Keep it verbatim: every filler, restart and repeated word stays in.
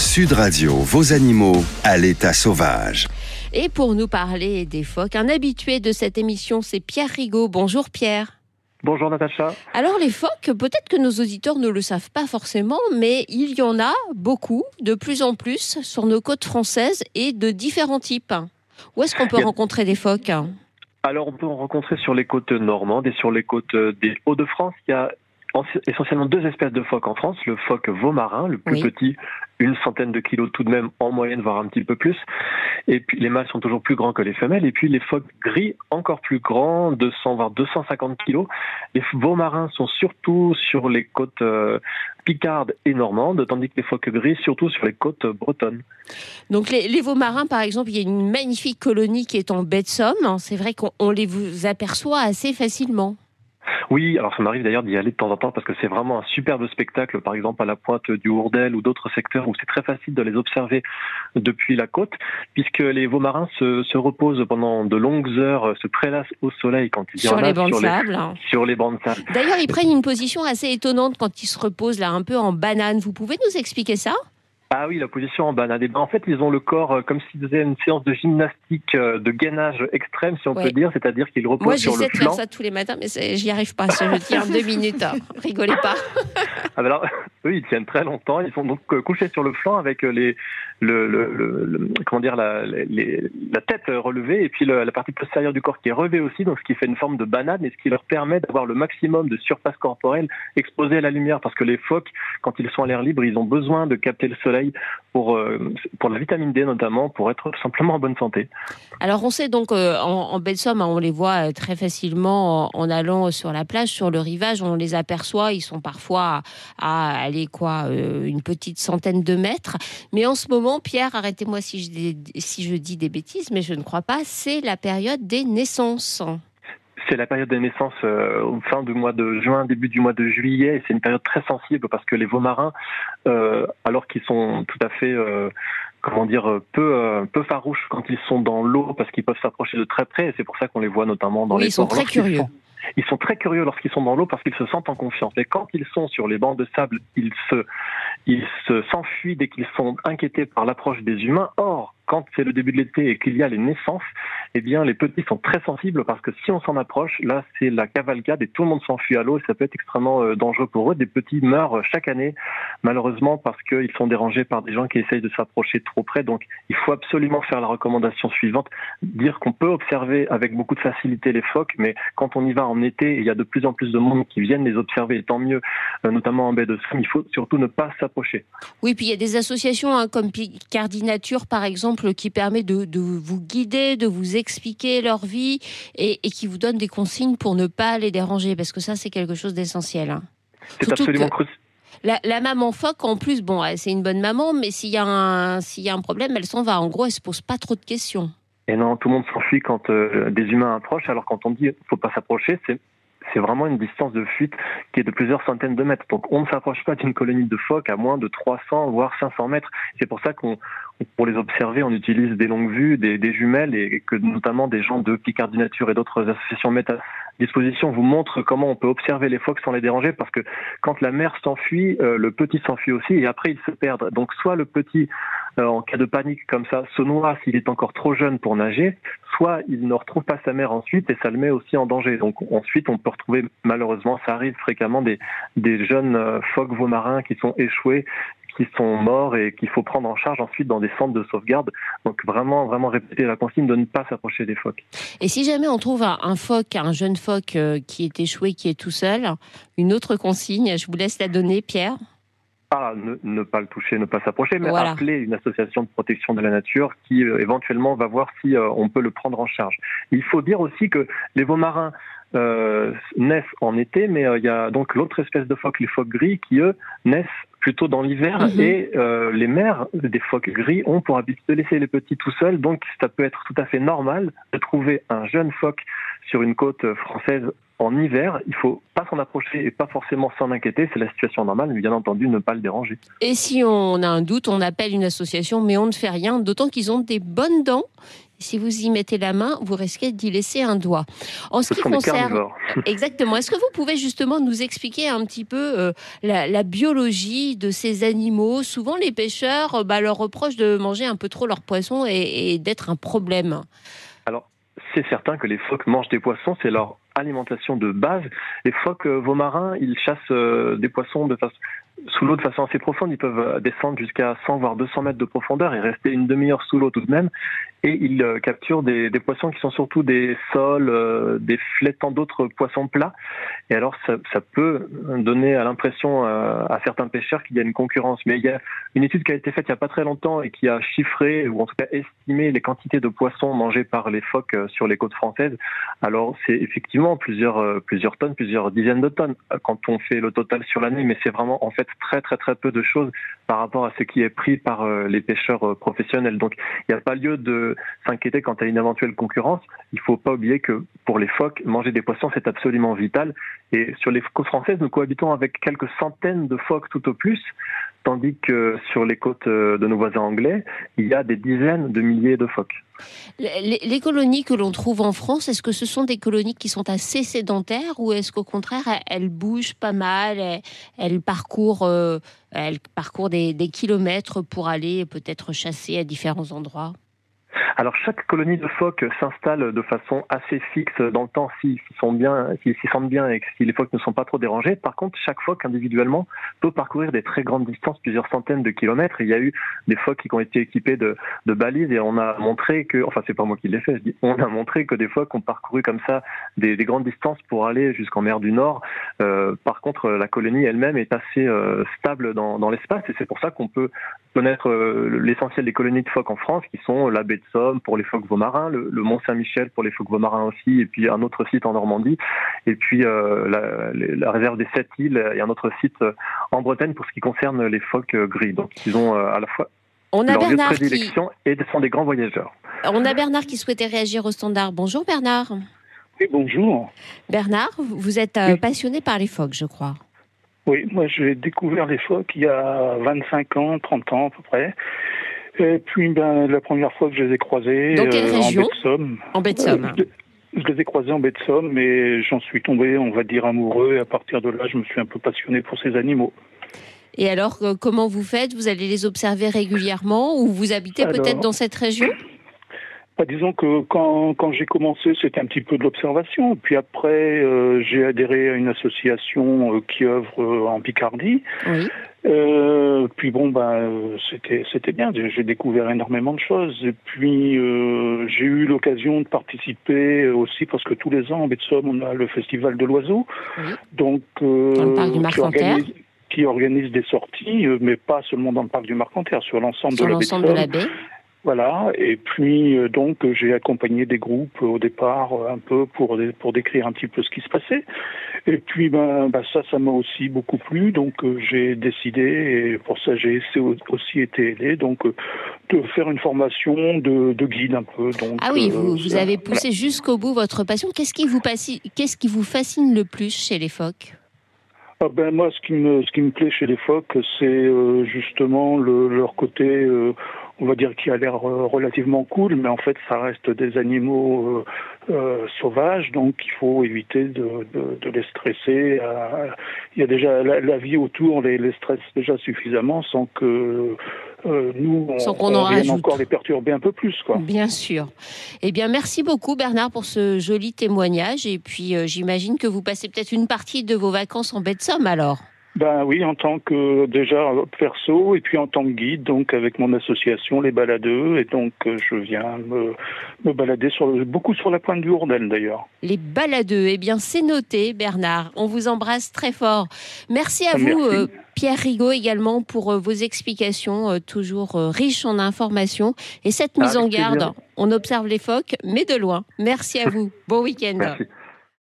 Sud Radio, vos animaux à l'état sauvage. Et pour nous parler des phoques, un habitué de cette émission, c'est Pierre Rigaud. Bonjour Pierre. Bonjour Natacha. Alors les phoques, peut-être que nos auditeurs ne le savent pas forcément, mais il y en a beaucoup, de plus en plus, sur nos côtes françaises et de différents types. Où est-ce qu'on peut a... rencontrer des phoques ? Alors on peut en rencontrer sur les côtes normandes et sur les côtes des Hauts-de-France. Il y a essentiellement deux espèces de phoques en France. Le phoque vaumarin, le plus oui. petit, une centaine de kilos tout de même en moyenne, voire un petit peu plus. Et puis les mâles sont toujours plus grands que les femelles. Et puis les phoques gris, encore plus grands, deux cents voire deux cent cinquante kilos. Les vaumarins sont surtout sur les côtes euh, picardes et normandes, tandis que les phoques gris, surtout sur les côtes bretonnes. Donc les, les vaumarins, par exemple, il y a une magnifique colonie qui est en baie de Somme. C'est vrai qu'on les vous aperçoit assez facilement. Oui, alors ça m'arrive d'ailleurs d'y aller de temps en temps parce que c'est vraiment un superbe spectacle, par exemple à la pointe du Hourdel ou d'autres secteurs où c'est très facile de les observer depuis la côte, puisque les vaumarins se, se reposent pendant de longues heures, se prélassent au soleil quand ils y sur en les a, bancs de sur, sable. Les, sur les bancs de sable. D'ailleurs, ils prennent une position assez étonnante quand ils se reposent là, un peu en banane. Vous pouvez nous expliquer ça ? Ah oui, la position en banane. En fait, ils ont le corps euh, comme s'ils faisaient une séance de gymnastique, euh, de gainage extrême, si on ouais. peut dire, c'est-à-dire qu'ils reposent Moi, sur le flanc. Moi, j'essaie de faire ça tous les matins, mais j'y arrive pas. Je tiens deux minutes. Hein. Rigolez pas. Ah ben alors, eux, ils tiennent très longtemps. Ils sont donc couchés sur le flanc avec les, le, le, le, le comment dire, la, les, la tête relevée et puis le, la partie postérieure du corps qui est relevée aussi, donc ce qui fait une forme de banane et ce qui leur permet d'avoir le maximum de surface corporelle exposée à la lumière, parce que les phoques, quand ils sont à l'air libre, ils ont besoin de capter le soleil pour, euh, pour la vitamine D notamment, pour être simplement en bonne santé. Alors on sait donc euh, en, en baie de Somme, hein, on les voit euh, très facilement en, en allant sur la plage, sur le rivage, on les aperçoit, ils sont parfois à, à aller quoi, euh, une petite centaine de mètres. Mais en ce moment, Pierre, arrêtez-moi si je, si je dis des bêtises, mais je ne crois pas, c'est la période des naissances. C'est la période des naissances euh, au fin du mois de juin, début du mois de juillet. Et c'est une période très sensible parce que les vaumarins, euh, alors qu'ils sont tout à fait, euh, comment dire, peu, euh, peu farouches quand ils sont dans l'eau, parce qu'ils peuvent s'approcher de très près. Et c'est pour ça qu'on les voit notamment dans oui, les ils sont ports. très curieux. Sont, ils sont très curieux lorsqu'ils sont dans l'eau parce qu'ils se sentent en confiance. Et quand ils sont sur les bancs de sable, ils se, ils se s'enfuient dès qu'ils sont inquiétés par l'approche des humains. Or, quand c'est le début de l'été et qu'il y a les naissances, eh bien, les petits sont très sensibles parce que si on s'en approche, là, c'est la cavalcade et tout le monde s'enfuit à l'eau et ça peut être extrêmement euh, dangereux pour eux. Des petits meurent chaque année, malheureusement, parce qu'ils sont dérangés par des gens qui essayent de s'approcher trop près. Donc, il faut absolument faire la recommandation suivante, dire qu'on peut observer avec beaucoup de facilité les phoques, mais quand on y va en été, il y a de plus en plus de monde qui viennent les observer, et tant mieux, euh, notamment en baie de Somme, il faut surtout ne pas s'approcher. Oui, puis il y a des associations hein, comme Picardie Nature, par exemple, qui permet de, de vous guider, de vous expliquer leur vie et, et qui vous donne des consignes pour ne pas les déranger, parce que ça, c'est quelque chose d'essentiel. Hein. C'est Surtout absolument crucial. La, la maman phoque, en plus, bon, c'est une bonne maman, mais s'il y a un, s'il y a un problème, elle s'en va. En gros, elle se pose pas trop de questions. Et non, tout le monde s'enfuit quand euh, des humains approchent, alors quand on dit faut pas s'approcher, c'est c'est vraiment une distance de fuite qui est de plusieurs centaines de mètres. Donc on ne s'approche pas d'une colonie de phoques à moins de trois cents voire cinq cents mètres. C'est pour ça qu'on, pour les observer, on utilise des longues vues, des, des jumelles et que notamment des gens de Picardie Nature et d'autres associations mettent à disposition vous montrent comment on peut observer les phoques sans les déranger, parce que quand la mère s'enfuit, euh, le petit s'enfuit aussi et après ils se perdent. Donc soit le petit, euh, en cas de panique comme ça, se noie s'il est encore trop jeune pour nager, soit il ne retrouve pas sa mère ensuite et ça le met aussi en danger. Donc ensuite on peut retrouver, malheureusement, ça arrive fréquemment, des, des jeunes euh, phoques vaumarins qui sont échoués, qui sont morts et qu'il faut prendre en charge ensuite dans des centres de sauvegarde. Donc vraiment, vraiment répéter la consigne de ne pas s'approcher des phoques. Et si jamais on trouve un, un phoque, un jeune phoque euh, qui est échoué, qui est tout seul, une autre consigne, je vous laisse la donner, Pierre. Ah, ne, ne pas le toucher, ne pas s'approcher, mais voilà. Appeler une association de protection de la nature qui euh, éventuellement va voir si euh, on peut le prendre en charge. Il faut dire aussi que les vaumarins euh, naissent en été, mais euh, il y a donc l'autre espèce de phoques, les phoques gris, qui eux naissent plutôt dans l'hiver, mmh. et euh, les mères des phoques gris ont pour habitude de laisser les petits tout seuls, donc ça peut être tout à fait normal de trouver un jeune phoque sur une côte française en hiver. Il faut pas s'en approcher et pas forcément s'en inquiéter, c'est la situation normale, mais bien entendu ne pas le déranger. Et si on a un doute, on appelle une association, mais on ne fait rien, d'autant qu'ils ont des bonnes dents. Si vous y mettez la main, vous risquez d'y laisser un doigt. En ce, Ce qui sont des concerne carnivores. exactement, est-ce que vous pouvez justement nous expliquer un petit peu euh, la, la biologie de ces animaux? Souvent, les pêcheurs euh, bah, leur reprochent de manger un peu trop leurs poissons et, et d'être un problème. Alors, c'est certain que les phoques mangent des poissons, c'est leur alimentation de base. Les phoques euh, veaux-marins, ils chassent euh, des poissons de façon, sous l'eau de façon assez profonde. Ils peuvent descendre jusqu'à cent voire deux cents mètres de profondeur et rester une demi-heure sous l'eau tout de même. Et ils euh, capturent des, des poissons qui sont surtout des sols, euh, des filets, tant d'autres poissons plats. Et alors, ça, ça peut donner à l'impression euh, à certains pêcheurs qu'il y a une concurrence. Mais il y a une étude qui a été faite il n'y a pas très longtemps et qui a chiffré, ou en tout cas estimé, les quantités de poissons mangés par les phoques sur les côtes françaises. Alors, c'est effectivement plusieurs, euh, plusieurs tonnes, plusieurs dizaines de tonnes quand on fait le total sur l'année. Mais c'est vraiment, en fait, très, très, très peu de choses par rapport à ce qui est pris par euh, les pêcheurs euh, professionnels. Donc, il n'y a pas lieu de s'inquiéter quant à une éventuelle concurrence. Il ne faut pas oublier que pour les phoques, manger des poissons, c'est absolument vital. Et sur les côtes françaises, nous cohabitons avec quelques centaines de phoques tout au plus, tandis que sur les côtes de nos voisins anglais, il y a des dizaines de milliers de phoques. Les, les colonies que l'on trouve en France, est-ce que ce sont des colonies qui sont assez sédentaires ou est-ce qu'au contraire, elles bougent pas mal, elles, elles parcourent, euh, elles parcourent des, des kilomètres pour aller peut-être chasser à différents endroits ? Alors chaque colonie de phoques s'installe de façon assez fixe dans le temps s'ils sont bien, s'ils s'y sentent bien et que si les phoques ne sont pas trop dérangés. Par contre, chaque phoque individuellement peut parcourir des très grandes distances, plusieurs centaines de kilomètres. Il y a eu des phoques qui ont été équipés de, de balises et on a montré que, enfin c'est pas moi qui l'ai fait, je dis, on a montré que des phoques ont parcouru comme ça des, des grandes distances pour aller jusqu'en mer du Nord. Euh, par contre, la colonie elle-même est assez euh, stable dans, dans l'espace et c'est pour ça qu'on peut connaître euh, l'essentiel des colonies de phoques en France, qui sont la baie de Somme pour les phoques veaux-marins, le, le Mont Saint-Michel pour les phoques veaux-marins aussi, et puis un autre site en Normandie, et puis euh, la, la réserve des Sept Îles et un autre site en Bretagne pour ce qui concerne les phoques gris. Donc ils ont euh, à la fois On a leur lieu de Bernard prédilection qui... et sont des grands voyageurs. On a Bernard qui souhaitait réagir au standard. Bonjour Bernard. Oui, bonjour. Bernard, vous êtes euh, oui. passionné par les phoques, je crois. Oui, moi j'ai découvert les phoques il y a vingt-cinq ans, trente ans à peu près. Et puis ben, la première fois que je les ai croisés Dans quelle euh, région ? en baie de Somme. En baie de Somme. Euh, je, je les ai croisés en baie de Somme et j'en suis tombé, on va dire, amoureux. Et à partir de là, je me suis un peu passionné pour ces animaux. Et alors, euh, comment vous faites ? Vous allez les observer régulièrement ou vous habitez alors, peut-être dans cette région ? Bah, disons que quand, quand j'ai commencé, c'était un petit peu de l'observation. Puis après, euh, j'ai adhéré à une association euh, qui œuvre euh, en Picardie. Oui. Euh, puis bon, bah, c'était c'était bien. J'ai découvert énormément de choses. Et puis euh, j'ai eu l'occasion de participer aussi parce que tous les ans en baie de Somme, on a le festival de l'oiseau. Oui. Donc euh, Dans le parc du Marcanterre. qui organise, qui organise des sorties, mais pas seulement dans le parc du Marcanterre, sur l'ensemble de la baie de Somme. Sur l'ensemble de la baie. Voilà, et puis euh, donc j'ai accompagné des groupes au départ euh, un peu pour pour décrire un petit peu ce qui se passait. Et puis ben, ben ça, ça m'a aussi beaucoup plu, donc euh, j'ai décidé, et pour ça j'ai aussi été aidé, donc euh, de faire une formation de, de guide un peu. Donc, ah oui, vous, euh, vous ça, avez poussé voilà. jusqu'au bout votre passion. Qu'est-ce qui vous passi... Qu'est-ce qui vous fascine le plus chez les phoques ? Ah ben moi, ce qui me ce qui me plaît chez les phoques, c'est euh, justement le, leur côté, euh, on va dire, qui a l'air euh, relativement cool, mais en fait, ça reste des animaux euh, euh, sauvages, donc il faut éviter de, de, de les stresser. Euh, il y a déjà la, la vie autour les, les stresse déjà suffisamment sans que euh, nous on, sans qu'on on en vienne rajoute. encore les perturber un peu plus, quoi. Bien sûr. Eh bien, merci beaucoup Bernard pour ce joli témoignage. Et puis, euh, j'imagine que vous passez peut-être une partie de vos vacances en baie de Somme alors. Ben oui, en tant que déjà perso et puis en tant que guide, donc avec mon association Les Baladeux, et donc je viens me, me balader sur le, beaucoup sur la pointe du Hourdel d'ailleurs. Les Baladeux, eh bien c'est noté Bernard, on vous embrasse très fort. Merci à ah, vous merci. Euh, Pierre Rigaud également pour euh, vos explications, euh, toujours euh, riches en informations. Et cette mise ah, en garde, plaisir. On observe les phoques, mais de loin. Merci à vous, bon week-end. Merci.